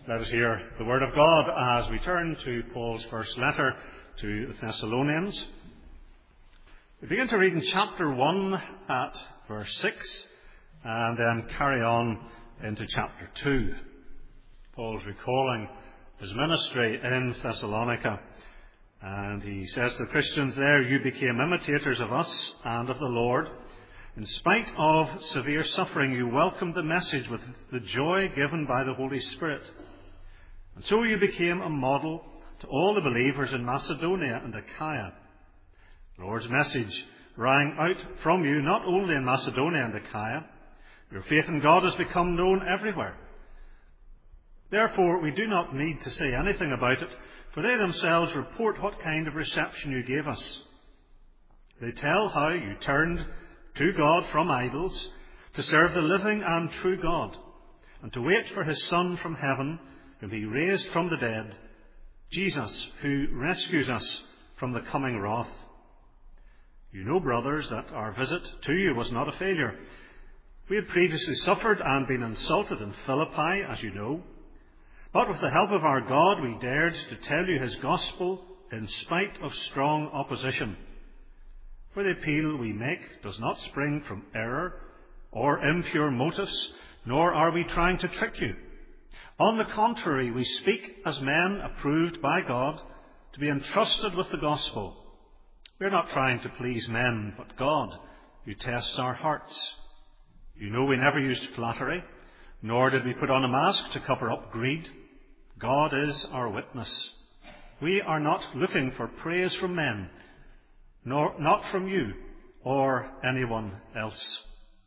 Let us hear the word of God as we turn to Paul's first letter to the Thessalonians. We begin to read in chapter 1 at verse 6 and then carry on into chapter 2. Paul's recalling his ministry in Thessalonica, and he says to the Christians there, "You became imitators of us and of the Lord. In spite of severe suffering, you welcomed the message with the joy given by the Holy Spirit. And so you became a model to all the believers in Macedonia and Achaia. The Lord's message rang out from you not only in Macedonia and Achaia. Your faith in God has become known everywhere. Therefore, we do not need to say anything about it, for they themselves report what kind of reception you gave us. They tell how you turned to God from idols to serve the living and true God, and to wait for his Son from heaven, whom he raised from the dead, Jesus, who rescues us from the coming wrath. You know, brothers, that our visit to you was not a failure. We had previously suffered and been insulted in Philippi, as you know. But with the help of our God, we dared to tell you his gospel in spite of strong opposition. For the appeal we make does not spring from error or impure motives, nor are we trying to trick you. On the contrary, we speak as men approved by God to be entrusted with the gospel. We are not trying to please men, but God, who tests our hearts. You know we never used flattery, nor did we put on a mask to cover up greed. God is our witness. We are not looking for praise from men, not from you or anyone else."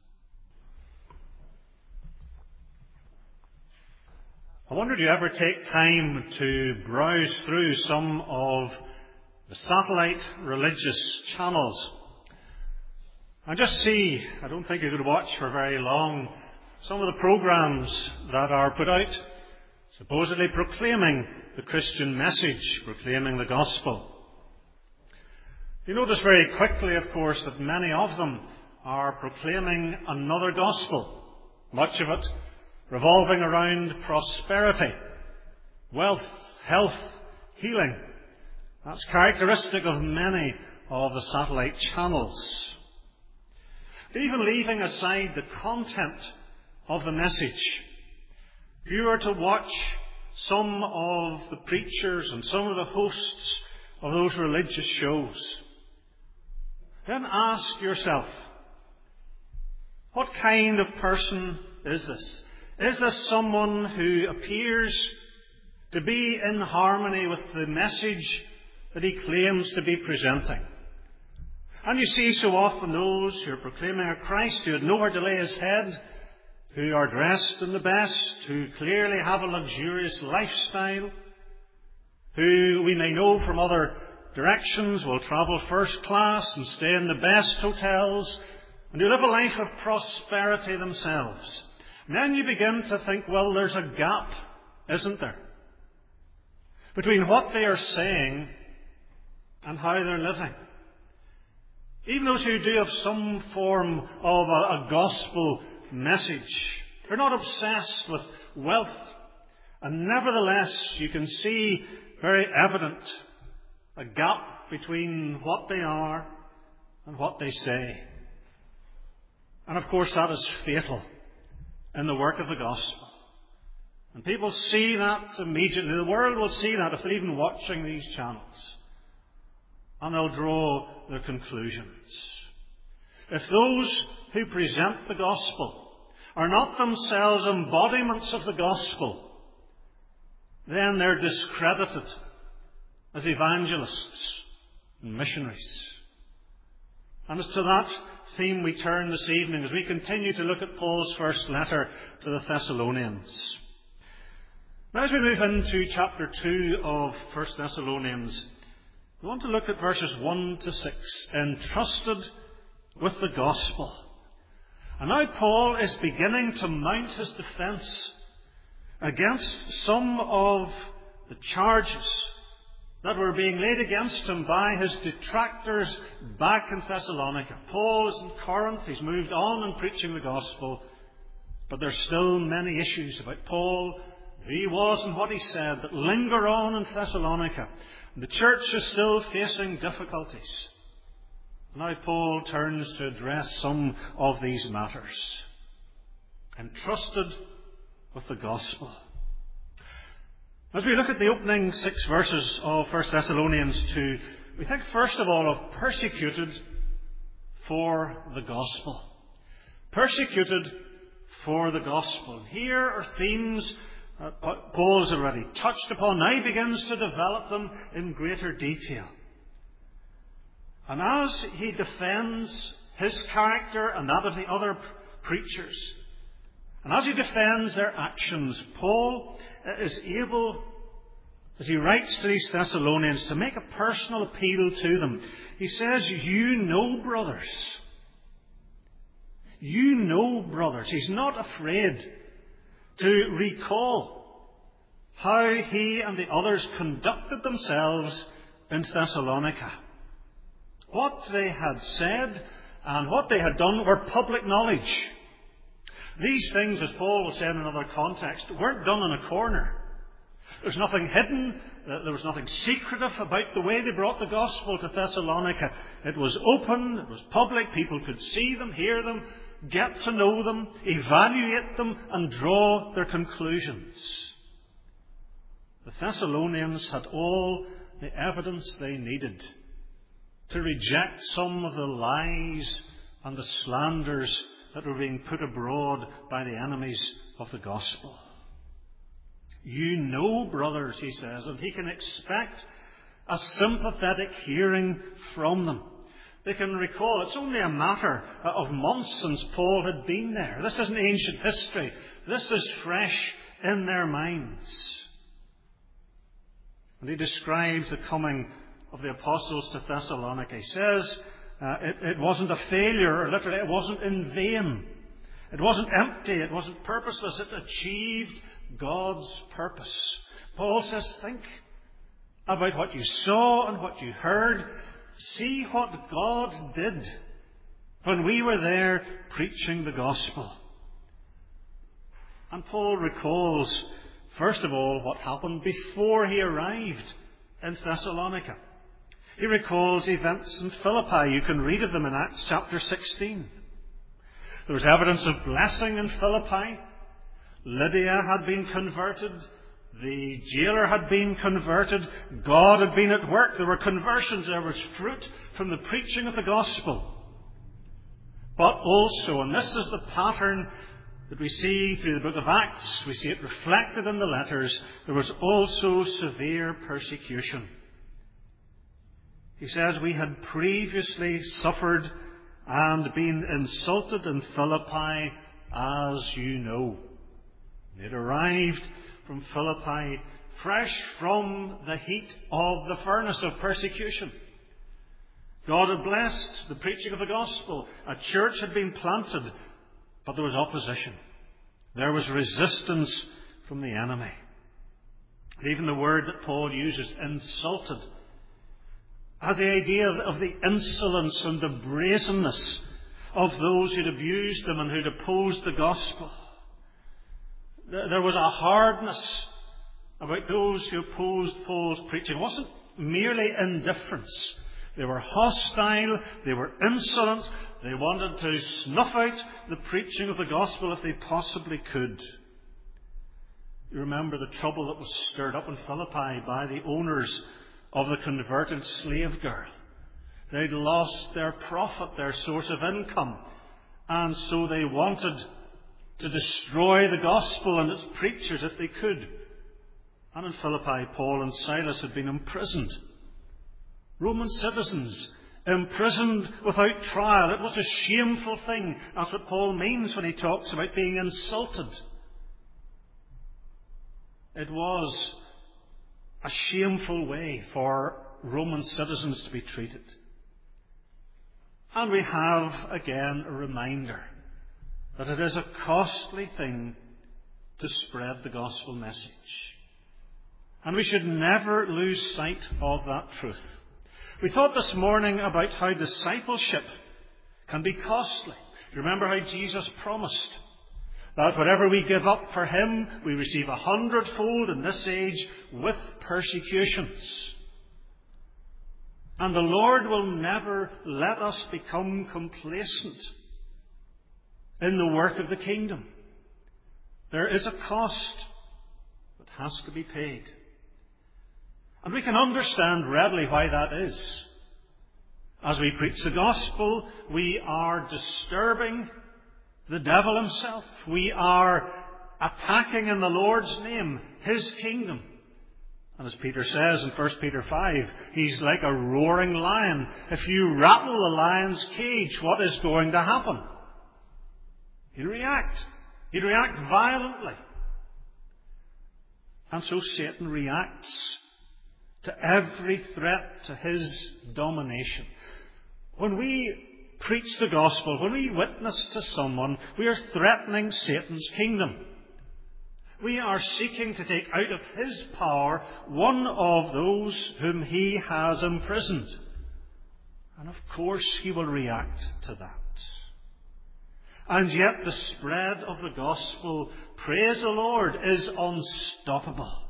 I wonder, do you ever take time to browse through some of the satellite religious channels and just see, I don't think you could watch for very long, some of the programs that are put out supposedly proclaiming the Christian message, proclaiming the gospel. You notice very quickly, of course, that many of them are proclaiming another gospel, much of it revolving around prosperity, wealth, health, healing. That's characteristic of many of the satellite channels. Even leaving aside the content of the message, if you were to watch some of the preachers and some of the hosts of those religious shows, then ask yourself, what kind of person is this? Is this someone who appears to be in harmony with the message that he claims to be presenting? And you see so often those who are proclaiming a Christ who had nowhere to lay his head, who are dressed in the best, who clearly have a luxurious lifestyle, who we may know from other directions will travel first class and stay in the best hotels, and who live a life of prosperity themselves. And then you begin to think, well, there's a gap, isn't there, between what they are saying and how they're living. Even those who do have some form of a gospel message, they're not obsessed with wealth. And nevertheless, you can see very evident a gap between what they are and what they say. And of course, that is fatal in the work of the gospel. And people see that immediately. The world will see that if they're even watching these channels. And they'll draw their conclusions. If those who present the gospel are not themselves embodiments of the gospel, then they're discredited as evangelists and missionaries. And it's to that theme we turn this evening as we continue to look at Paul's first letter to the Thessalonians. Now, as we move into chapter 2 of 1 Thessalonians, we want to look at verses 1 to 6, entrusted with the gospel. And now Paul is beginning to mount his defence against some of the charges that were being laid against him by his detractors back in Thessalonica. Paul is in Corinth. He's moved on in preaching the gospel. But there's still many issues about Paul who he was and what he said, that linger on in Thessalonica. The church is still facing difficulties. Now Paul turns to address some of these matters, entrusted with the gospel. As we look at the opening 6 verses of 1 Thessalonians 2, we think first of all of persecuted for the gospel. Persecuted for the gospel. Here are themes Paul has already touched upon. Now he begins to develop them in greater detail. And as he defends his character and that of the other preachers, and as he defends their actions, Paul is able, as he writes to these Thessalonians, to make a personal appeal to them. He says, you know, brothers. You know, brothers. He's not afraid to recall how he and the others conducted themselves in Thessalonica. What they had said and what they had done were public knowledge. These things, as Paul will say in another context, weren't done in a corner. There's nothing hidden. There was nothing secretive about the way they brought the gospel to Thessalonica. It was open. It was public. People could see them, hear them, get to know them, evaluate them, and draw their conclusions. The Thessalonians had all the evidence they needed to reject some of the lies and the slanders that were being put abroad by the enemies of the gospel. You know, brothers, he says, and he can expect a sympathetic hearing from them. They can recall it's only a matter of months since Paul had been there. This isn't ancient history. This is fresh in their minds. And he describes the coming of the apostles to Thessalonica. He says it wasn't a failure, or literally it wasn't in vain. It wasn't empty. It wasn't purposeless. It achieved God's purpose. Paul says, think about what you saw and what you heard. See what God did when we were there preaching the gospel. And Paul recalls, first of all, what happened before he arrived in Thessalonica. He recalls events in Philippi. You can read of them in Acts chapter 16. There was evidence of blessing in Philippi. Lydia had been converted. The jailer had been converted. God had been at work. There were conversions. There was fruit from the preaching of the gospel. But also, and this is the pattern that we see through the book of Acts, we see it reflected in the letters, there was also severe persecution. He says, we had previously suffered and been insulted in Philippi, as you know. They had arrived from Philippi fresh from the heat of the furnace of persecution. God had blessed the preaching of the gospel. A church had been planted, but there was opposition. There was resistance from the enemy. And even the word that Paul uses, insulted, has the idea of the insolence and the brazenness of those who'd abused them and who'd opposed the gospel. There was a hardness about those who opposed Paul's preaching. It wasn't merely indifference. They were hostile. They were insolent. They wanted to snuff out the preaching of the gospel if they possibly could. You remember the trouble that was stirred up in Philippi by the owners of the converted slave girl. They'd lost their profit, their source of income, and so they wanted to destroy the gospel and its preachers if they could. And in Philippi, Paul and Silas had been imprisoned. Roman citizens imprisoned without trial. It was a shameful thing. That's what Paul means when he talks about being insulted. It was a shameful way for Roman citizens to be treated. And we have, again, a reminder that it is a costly thing to spread the gospel message. And we should never lose sight of that truth. We thought this morning about how discipleship can be costly. You remember how Jesus promised that whatever we give up for him, we receive 100-fold in this age with persecutions. And the Lord will never let us become complacent in the work of the kingdom. There is a cost that has to be paid. And we can understand readily why that is. As we preach the gospel, we are disturbing the devil himself. We are attacking in the Lord's name his kingdom. And as Peter says in 1 Peter 5, he's like a roaring lion. If you rattle the lion's cage, what is going to happen? He'll react. He'll react violently. And so Satan reacts to every threat to his domination. When we preach the gospel, when we witness to someone, we are threatening Satan's kingdom. We are seeking to take out of his power one of those whom he has imprisoned. And of course he will react to that. And yet the spread of the gospel, praise the Lord, is unstoppable.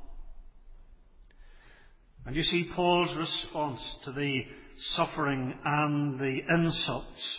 And you see Paul's response to the suffering and the insults.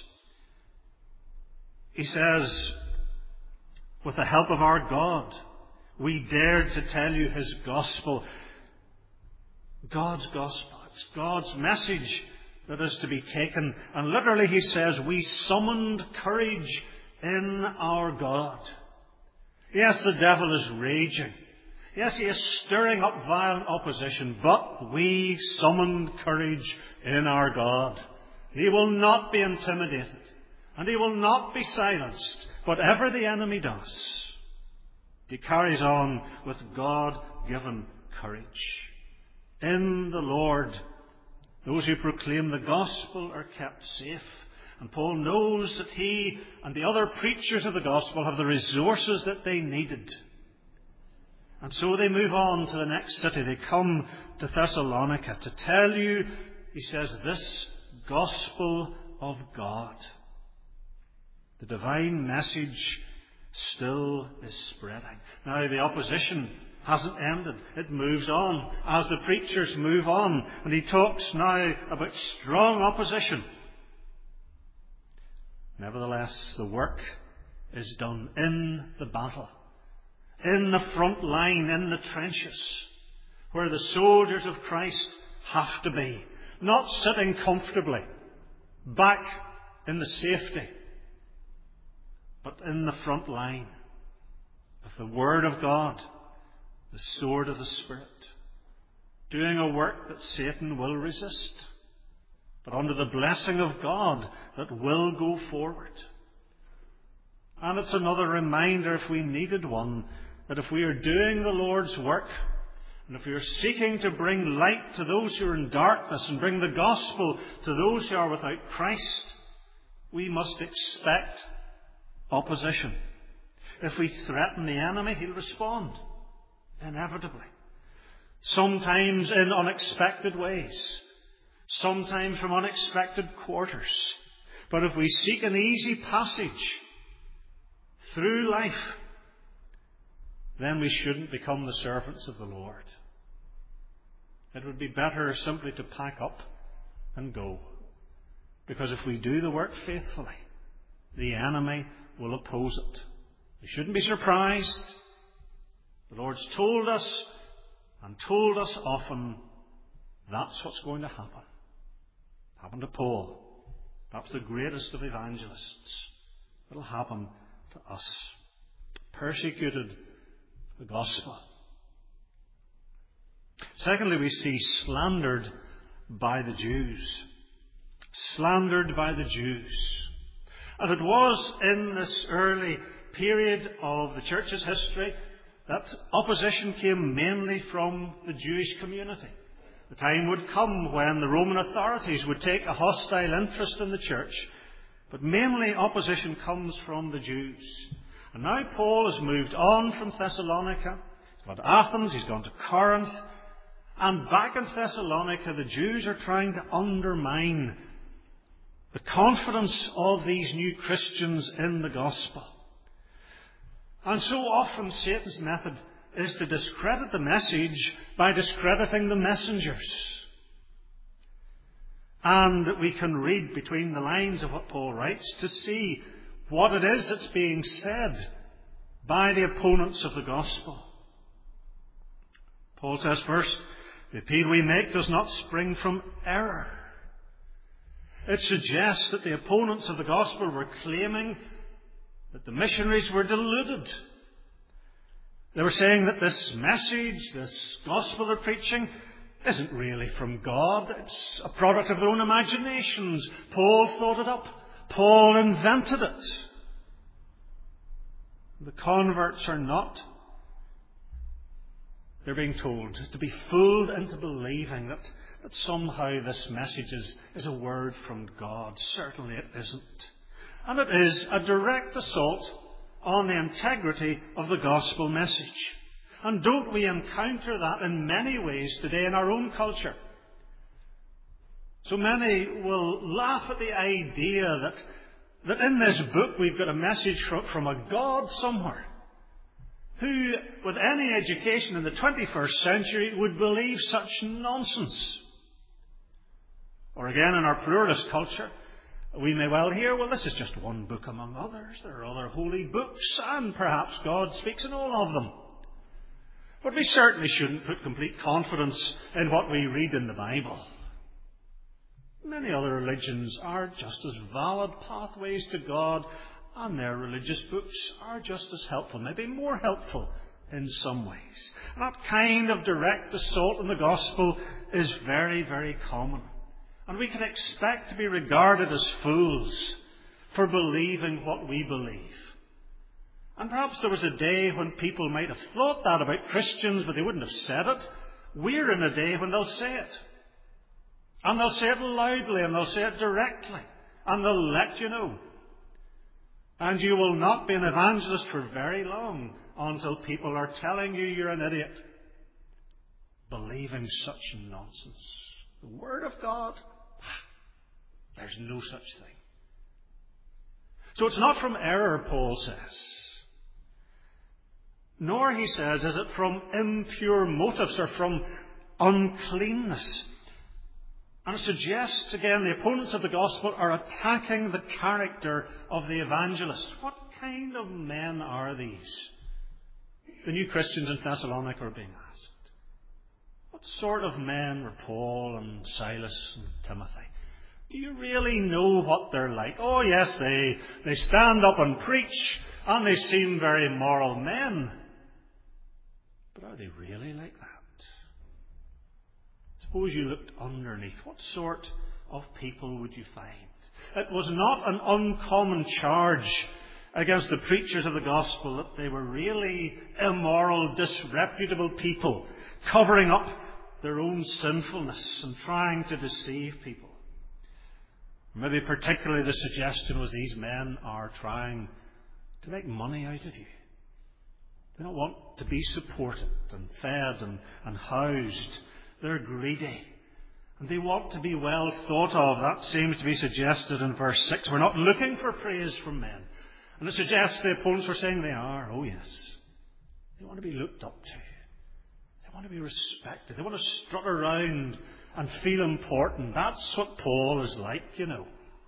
He says, with the help of our God, we dared to tell you his gospel. God's gospel. It's God's message that is to be taken. And literally he says, we summoned courage in our God. Yes, the devil is raging. Yes, he is stirring up violent opposition, but we summoned courage in our God. He will not be intimidated, and he will not be silenced, whatever the enemy does. He carries on with God-given courage. In the Lord, those who proclaim the gospel are kept safe. And Paul knows that he and the other preachers of the gospel have the resources that they needed. And so they move on to the next city. They come to Thessalonica to tell you, he says, this gospel of God. The divine message still is spreading. Now the opposition hasn't ended. It moves on as the preachers move on. And he talks now about strong opposition. Nevertheless, the work is done in the battle. In the front line, in the trenches, where the soldiers of Christ have to be. Not sitting comfortably back in the safety, but in the front line with the Word of God, the sword of the Spirit, doing a work that Satan will resist, but under the blessing of God that will go forward. And it's another reminder, if we needed one, that if we are doing the Lord's work, and if we are seeking to bring light to those who are in darkness and bring the gospel to those who are without Christ, we must expect opposition. If we threaten the enemy, he'll respond, inevitably. Sometimes in unexpected ways. Sometimes from unexpected quarters. But if we seek an easy passage through life, then we shouldn't become the servants of the Lord. It would be better simply to pack up and go. Because if we do the work faithfully, the enemy will oppose it. We shouldn't be surprised. The Lord's told us, and told us often, that's what's going to happen. It happened to Paul, perhaps the greatest of evangelists. It'll happen to us. Persecuted the gospel. Secondly, we see slandered by the Jews. Slandered by the Jews. And it was in this early period of the church's history that opposition came mainly from the Jewish community. The time would come when the Roman authorities would take a hostile interest in the church, but mainly opposition comes from the Jews. And now Paul has moved on from Thessalonica. He's gone to Athens, he's gone to Corinth, and back in Thessalonica the Jews are trying to undermine the confidence of these new Christians in the gospel. And so often Satan's method is to discredit the message by discrediting the messengers. And we can read between the lines of what Paul writes to see what it is that's being said by the opponents of the gospel. Paul says first, the appeal we make does not spring from error. It suggests that the opponents of the gospel were claiming that the missionaries were deluded. They were saying that this message, this gospel they're preaching, isn't really from God. It's a product of their own imaginations. Paul thought it up. Paul invented it. The converts are not. They're being told to be fooled into believing that somehow this message is a word from God. Certainly it isn't. And it is a direct assault on the integrity of the gospel message. And don't we encounter that in many ways today in our own culture? So many will laugh at the idea that in this book we've got a message from a God somewhere who, with any education in the 21st century, would believe such nonsense. Or again, in our pluralist culture, we may well hear, well, this is just one book among others. There are other holy books, and perhaps God speaks in all of them. But we certainly shouldn't put complete confidence in what we read in the Bible. Many other religions are just as valid pathways to God, and their religious books are just as helpful, maybe more helpful in some ways. That kind of direct assault on the gospel is very, very common. And we can expect to be regarded as fools for believing what we believe. And perhaps there was a day when people might have thought that about Christians, but they wouldn't have said it. We're in a day when they'll say it. And they'll say it loudly, and they'll say it directly, and they'll let you know. And you will not be an evangelist for very long until people are telling you you're an idiot, believing such nonsense. The Word of God, there's no such thing. So it's not from error, Paul says. Nor, he says, is it from impure motives or from uncleanness. And it suggests, again, the opponents of the gospel are attacking the character of the evangelist. What kind of men are these? The new Christians in Thessalonica are being asked. What sort of men were Paul and Silas and Timothy? Do you really know what they're like? Oh yes, they stand up and preach, and they seem very moral men. But are they really like that? Suppose you looked underneath. What sort of people would you find? It was not an uncommon charge against the preachers of the gospel that they were really immoral, disreputable people, covering up their own sinfulness and trying to deceive people. Maybe particularly the suggestion was these men are trying to make money out of you. They don't want to be supported and fed and housed. They're greedy. And they want to be well thought of. That seems to be suggested in verse 6. We're not looking for praise from men. And it suggests the opponents were saying they are. Oh yes. They want to be looked up to. They want to be respected. They want to strut around and feel important. That's what Paul is like, you know.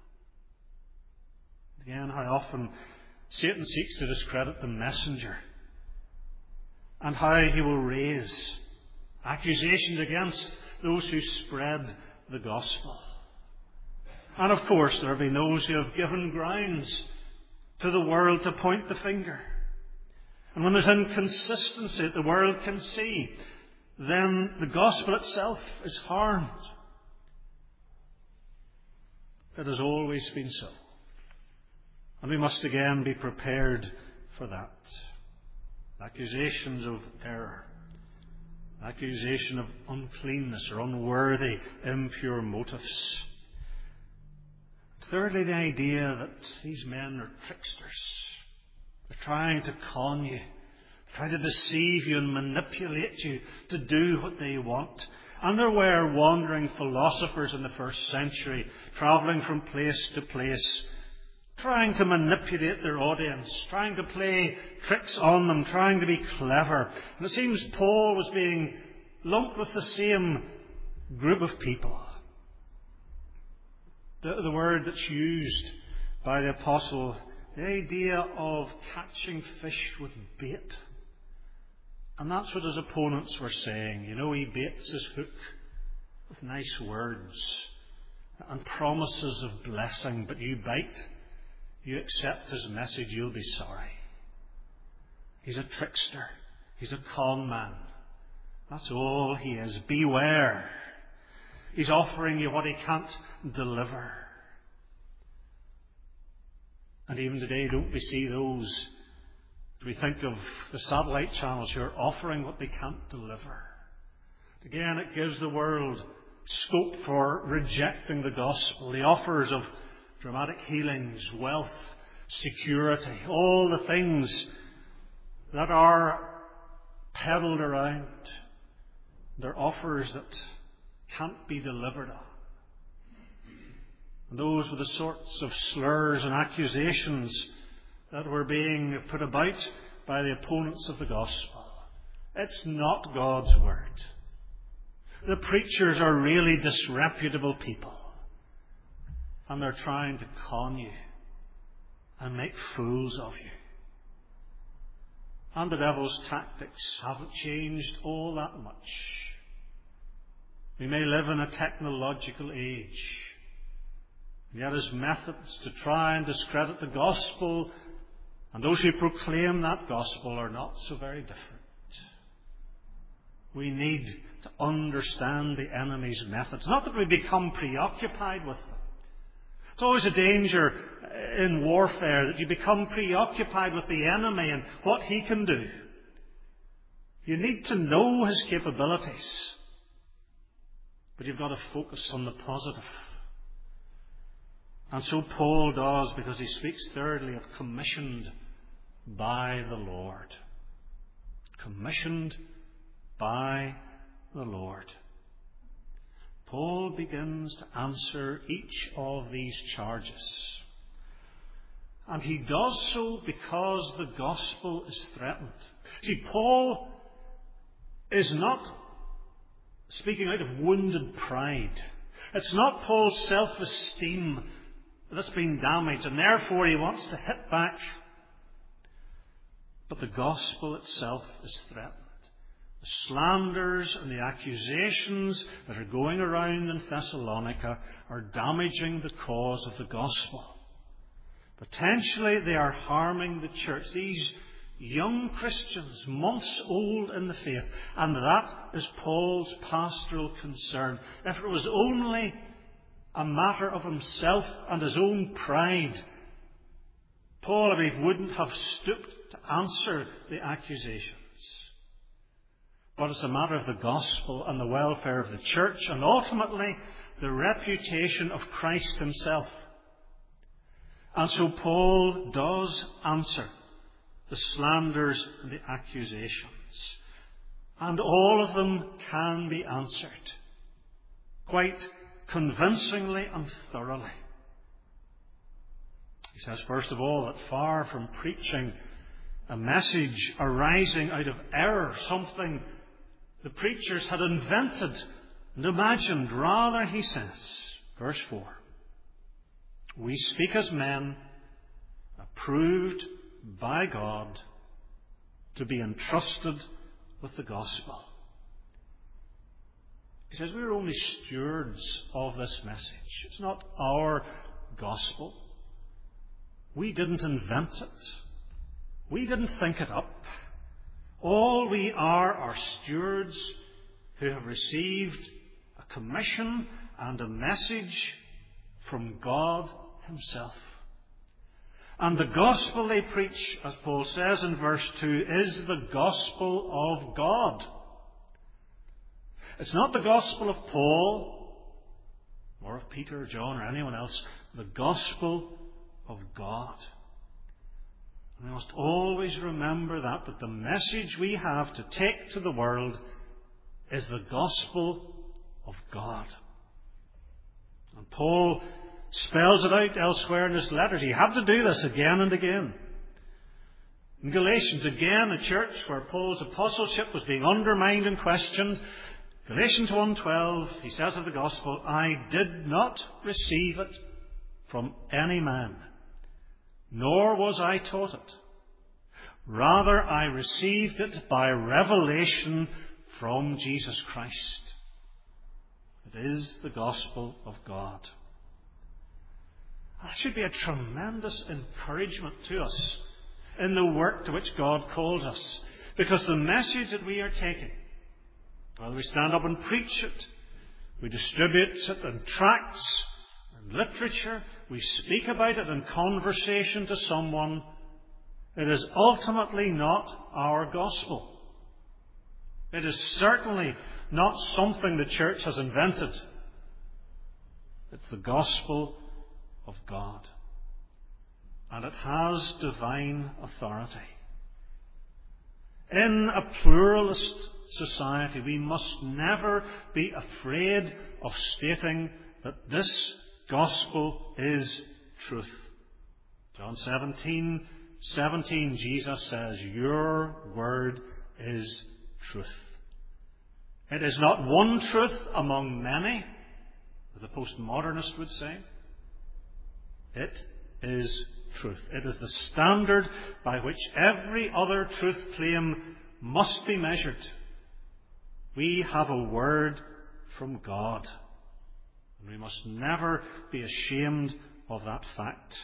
Again, how often Satan seeks to discredit the messenger. And how he will raise accusations against those who spread the gospel. And of course there have been those who have given grounds to the world to point the finger. And when there's inconsistency that the world can see, then the gospel itself is harmed. It has always been so. And we must again be prepared for that. Accusations of error. Accusation of uncleanness or unworthy, impure motives. Thirdly, the idea that these men are tricksters. They're trying to con you, trying to deceive you and manipulate you to do what they want. And there were wandering philosophers in the first century, travelling from place to place, trying to manipulate their audience, trying to play tricks on them, trying to be clever. And it seems Paul was being lumped with the same group of people. The word that's used by the apostle, the idea of catching fish with bait. And that's what his opponents were saying. You know, he baits his hook with nice words and promises of blessing, but you bite, you accept his message, you'll be sorry. He's a trickster. He's a con man. That's all he is. Beware. He's offering you what he can't deliver. And even today, don't we see those, we think of the satellite channels who are offering what they can't deliver. Again, it gives the world scope for rejecting the gospel. The offers of dramatic healings, wealth, security, all the things that are peddled around. They're offers that can't be delivered on. And those were the sorts of slurs and accusations that were being put about by the opponents of the gospel. It's not God's word. The preachers are really disreputable people. And they're trying to con you and make fools of you. And the devil's tactics haven't changed all that much. We may live in a technological age, and yet his methods to try and discredit the gospel and those who proclaim that gospel are not so very different. We need to understand the enemy's methods. Not that we become preoccupied with them. It's always a danger in warfare that you become preoccupied with the enemy and what he can do. You need to know his capabilities, but you've got to focus on the positive. And so Paul does, because he speaks thirdly of commissioned by the Lord. Commissioned by the Lord. Paul begins to answer each of these charges. And he does so because the gospel is threatened. See, Paul is not speaking out of wounded pride. It's not Paul's self-esteem that's been damaged, and therefore he wants to hit back. But the gospel itself is threatened. The slanders and the accusations that are going around in Thessalonica are damaging the cause of the gospel. Potentially they are harming the church. These young Christians, months old in the faith, and that is Paul's pastoral concern. If it was only a matter of himself and his own pride, Paul, I believe, wouldn't have stooped to answer the accusations. But it's a matter of the gospel and the welfare of the church, and ultimately the reputation of Christ himself. And so Paul does answer the slanders and the accusations. And all of them can be answered quite convincingly and thoroughly. He says, first of all, that far from preaching a message arising out of error, something the preachers had invented and imagined, rather, he says, verse 4, we speak as men approved by God to be entrusted with the gospel. He says we're only stewards of this message. It's not our gospel. We didn't invent it. We didn't think it up. All we are stewards who have received a commission and a message from God himself. And the gospel they preach, as Paul says in verse 2, is the gospel of God. It's not the gospel of Paul or of Peter or John or anyone else. The gospel of God. And we must always remember that the message we have to take to the world is the gospel of God. And Paul spells it out elsewhere in his letters. He had to do this again and again. In Galatians, again, a church where Paul's apostleship was being undermined and questioned. Galatians 1:12, he says of the gospel, I did not receive it from any man, nor was I taught it. Rather, I received it by revelation from Jesus Christ. It is the gospel of God. That should be a tremendous encouragement to us in the work to which God calls us. Because the message that we are taking, whether we stand up and preach it, we distribute it in tracts, in literature, we speak about it in conversation to someone, it is ultimately not our gospel. It is certainly not something the church has invented. It's the gospel of God. And it has divine authority. In a pluralist society, we must never be afraid of stating that this gospel is truth. John 17:17, Jesus says, your word is truth. It is not one truth among many, as the postmodernist would say. It is truth. It is the standard by which every other truth claim must be measured. We have a word from God, and we must never be ashamed of that fact.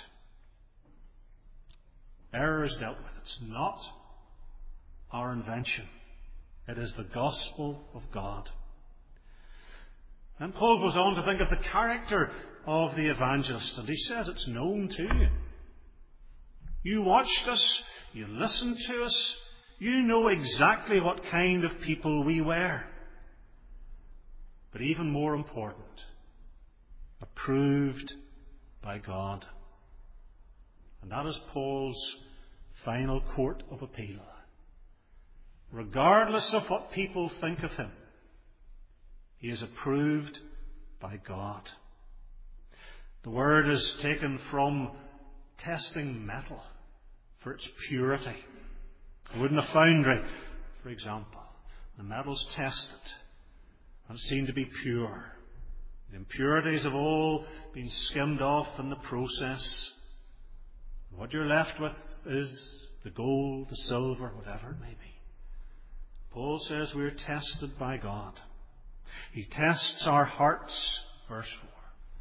Error is dealt with. It's not our invention. It is the gospel of God. And Paul goes on to think of the character of the evangelist, and he says it's known to you. You watched us, you listened to us, you know exactly what kind of people we were. But even more important, approved by God. And that is Paul's final court of appeal. Regardless of what people think of him, he is approved by God. The word is taken from testing metal for its purity. Wood in a foundry, for example, the metal's tested and seen to be pure. The impurities have all been skimmed off in the process. What you're left with is the gold, the silver, whatever it may be. Paul says we're tested by God. He tests our hearts, verse 4.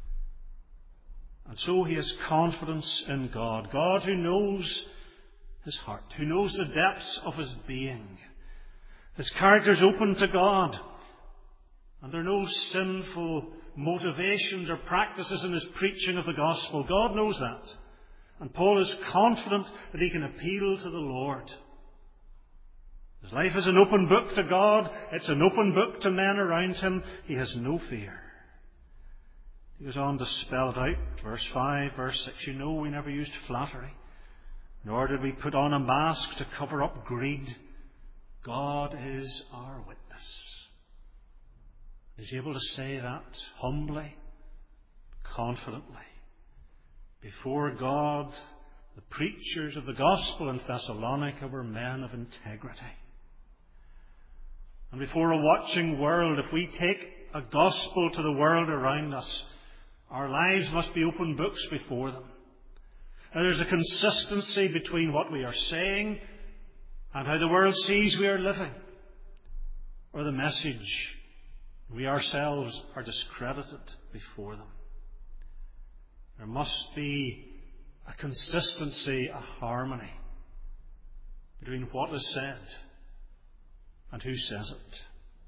And so he has confidence in God. God who knows his heart, who knows the depths of his being. His character is open to God. And there are no sinful motivations or practices in his preaching of the gospel. God knows that. And Paul is confident that he can appeal to the Lord. His life is an open book to God. It's an open book to men around him. He has no fear. He goes on to spell it out. Verse 5, verse 6. You know we never used flattery, nor did we put on a mask to cover up greed. God is our witness. He's able to say that humbly, confidently. Before God, the preachers of the gospel in Thessalonica were men of integrity. And before a watching world, if we take a gospel to the world around us, our lives must be open books before them. And there's a consistency between what we are saying and how the world sees we are living, or the message we ourselves are discredited before them. There must be a consistency, a harmony between what is said and who says it.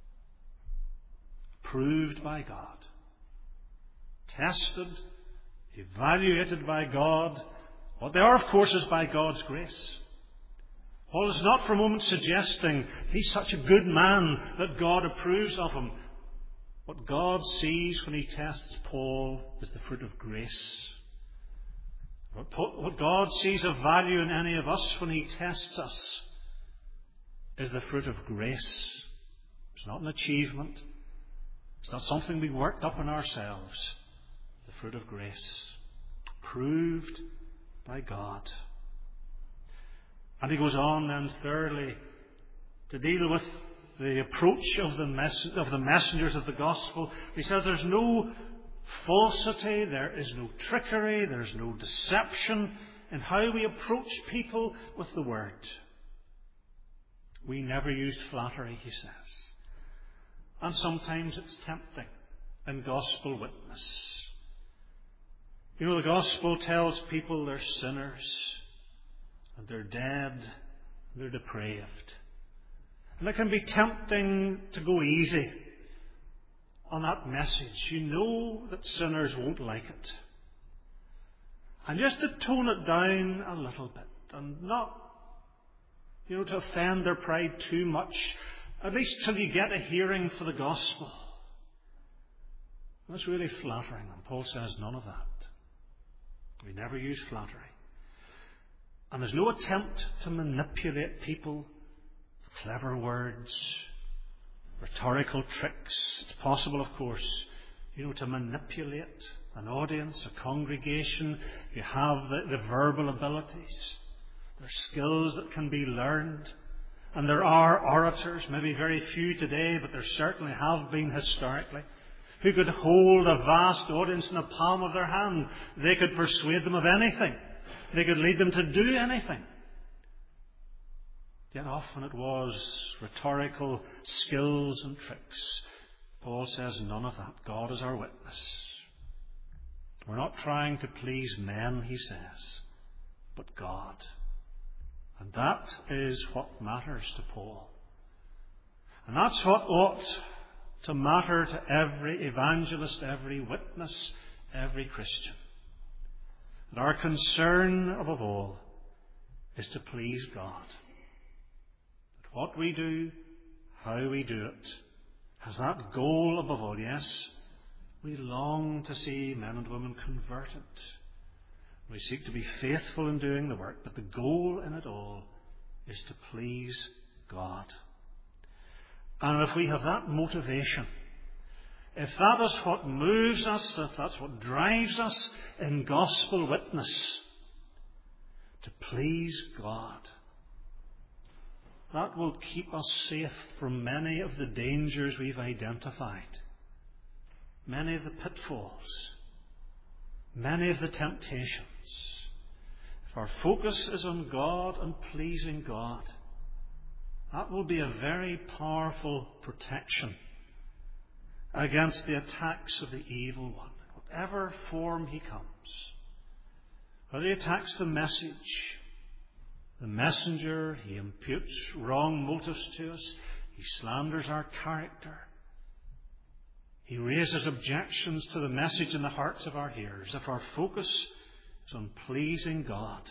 Approved by God, tested, evaluated by God. What they are, of course, is by God's grace. Paul is not for a moment suggesting he's such a good man that God approves of him. What God sees when he tests Paul is the fruit of grace. What God sees of value in any of us when he tests us is the fruit of grace. It's not an achievement. It's not something we worked up in ourselves. The fruit of grace, proved by God. And he goes on then, thirdly, to deal with the approach of the messengers of the gospel. He says there's no falsity, there is no trickery, there's no deception in how we approach people with the word. We never use flattery, he says. And sometimes it's tempting in gospel witness. You know, the gospel tells people they're sinners, and they're dead, and they're depraved. And it can be tempting to go easy on that message. You know that sinners won't like it. And just to tone it down a little bit, and not, to offend their pride too much, at least till you get a hearing for the gospel. That's really flattering, and Paul says none of that. We never use flattery. And there's no attempt to manipulate people with clever words, rhetorical tricks. It's possible, of course, to manipulate an audience, a congregation. You have the verbal abilities. There are skills that can be learned. And there are orators, maybe very few today, but there certainly have been historically, who could hold a vast audience in the palm of their hand. They could persuade them of anything. They could lead them to do anything. Yet often it was rhetorical skills and tricks. Paul says none of that. God is our witness. We're not trying to please men, he says, but God. And that is what matters to Paul. And that's what ought to matter to every evangelist, every witness, every Christian. And our concern above all is to please God. That what we do, how we do it, has that goal above all. Yes, we long to see men and women converted. We seek to be faithful in doing the work, but the goal in it all is to please God. And if we have that motivation, if that is what moves us, if that's what drives us in gospel witness, to please God, that will keep us safe from many of the dangers we've identified, many of the pitfalls, many of the temptations. If our focus is on God and pleasing God, that will be a very powerful protection against the attacks of the evil one, whatever form he comes. Whether he attacks the message, the messenger, he imputes wrong motives to us, he slanders our character, he raises objections to the message in the hearts of our hearers. If our focus is on pleasing God,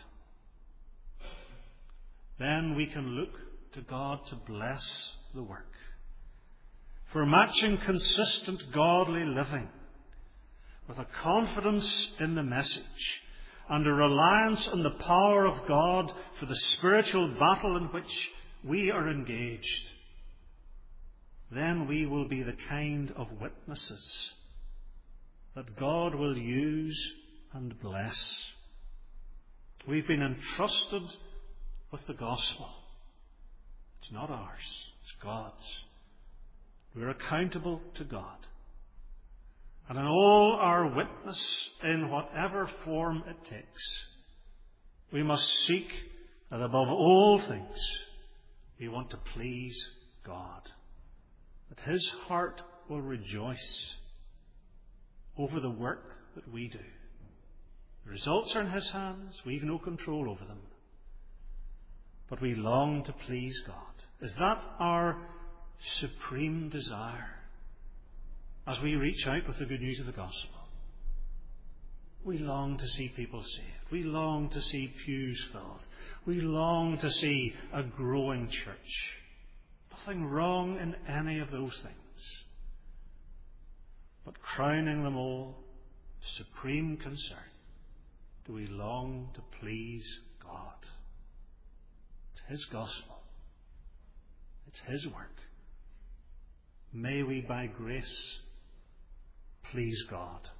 then we can look to God to bless the work. For matching consistent godly living with a confidence in the message and a reliance on the power of God for the spiritual battle in which we are engaged, then we will be the kind of witnesses that God will use and bless. We've been entrusted with the gospel. It's not ours, it's God's. We're accountable to God. And in all our witness, in whatever form it takes, we must seek that above all things we want to please God. That His heart will rejoice over the work that we do. The results are in His hands. We've no control over them. But we long to please God. Is that our supreme desire as we reach out with the good news of the gospel? We long to see people saved. We long to see pews filled. We long to see a growing church. Nothing wrong in any of those things. But crowning them all, supreme concern, do we long to please God? It's His gospel. It's His work. May we by grace please God.